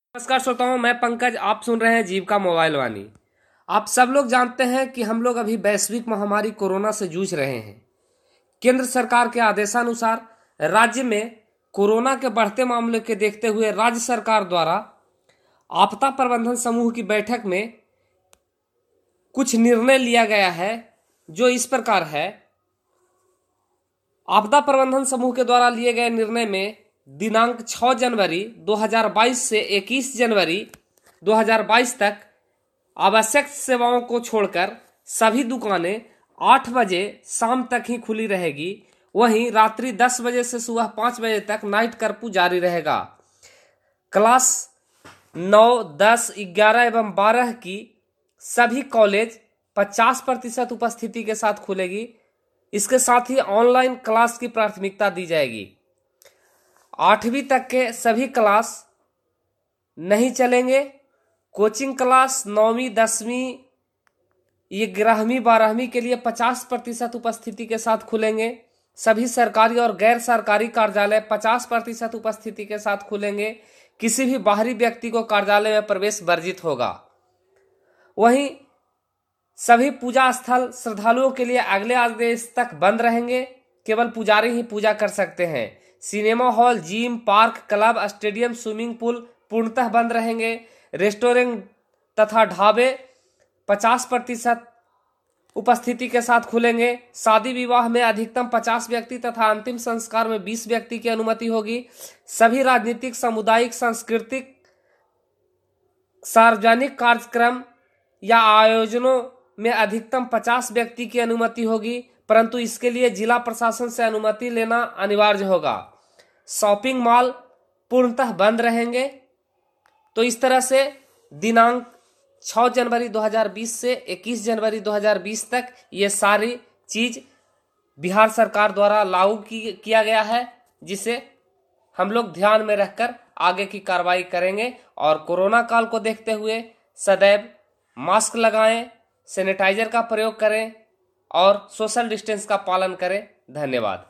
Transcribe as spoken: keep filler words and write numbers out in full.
नमस्कार श्रोताओं, मैं पंकज। आप सुन रहे हैं जीविका मोबाइल वाणी। आप सब लोग जानते हैं कि हम लोग अभी वैश्विक महामारी कोरोना से जूझ रहे हैं। केंद्र सरकार के आदेशानुसार राज्य में कोरोना के बढ़ते मामले के देखते हुए राज्य सरकार द्वारा आपदा प्रबंधन समूह की बैठक में कुछ निर्णय लिया गया है, जो इस प्रकार है। आपदा प्रबंधन समूह के द्वारा लिए गए निर्णय में दिनांक छह जनवरी दो हज़ार बाईस से इक्कीस जनवरी दो हज़ार बाईस तक आवश्यक सेवाओं को छोड़कर सभी दुकानें आठ बजे शाम तक ही खुली रहेगी। वहीं रात्रि दस बजे से सुबह पाँच बजे तक नाइट कर्फ्यू जारी रहेगा। क्लास नौ, दस, ग्यारह एवं बारह की सभी कॉलेज पचास प्रतिशत उपस्थिति के साथ खुलेगी। इसके साथ ही ऑनलाइन क्लास की प्राथमिकता दी जाएगी। आठवीं तक के सभी क्लास नहीं चलेंगे। कोचिंग क्लास नौवीं, दसवीं, ये ग्यारहवीं, बारहवीं के लिए पचास प्रतिशत उपस्थिति के साथ खुलेंगे। सभी सरकारी और गैर सरकारी कार्यालय पचास प्रतिशत उपस्थिति के साथ खुलेंगे। किसी भी बाहरी व्यक्ति को कार्यालय में प्रवेश वर्जित होगा। वहीं सभी पूजा स्थल श्रद्धालुओं के लिए अगले आदेश तक बंद रहेंगे। केवल पुजारी ही पूजा कर सकते हैं। Cinema hall, gym, park, club, stadium, swimming pool पूर्णतः बंद रहेंगे। रेस्टोरेंट तथा ढाबे पचास प्रतिशत उपस्थिति के साथ खुलेंगे। शादी विवाह में अधिकतम पचास व्यक्ति तथा अंतिम संस्कार में बीस व्यक्ति की अनुमति होगी। सभी राजनीतिक, सामुदायिक, सांस्कृतिक, सार्वजनिक कार्यक्रम या आयोजनों में अधिकतम पचास व्यक्ति की अनुमति होगी, परंतु इसके लिए जिला प्रशासन से अनुमति लेना अनिवार्य होगा। शॉपिंग मॉल पूर्णतः बंद रहेंगे। तो इस तरह से दिनांक छह जनवरी दो हज़ार बीस से इक्कीस जनवरी दो हज़ार बीस तक ये सारी चीज बिहार सरकार द्वारा लागू की, किया गया है, जिसे हम लोग ध्यान में रखकर आगे की कार्रवाई करेंगे। और कोरोना काल को देखते हुए सदैव मास्क लगाएं, सैनिटाइजर का प्रयोग करें और सोशल डिस्टेंस का पालन करें। धन्यवाद।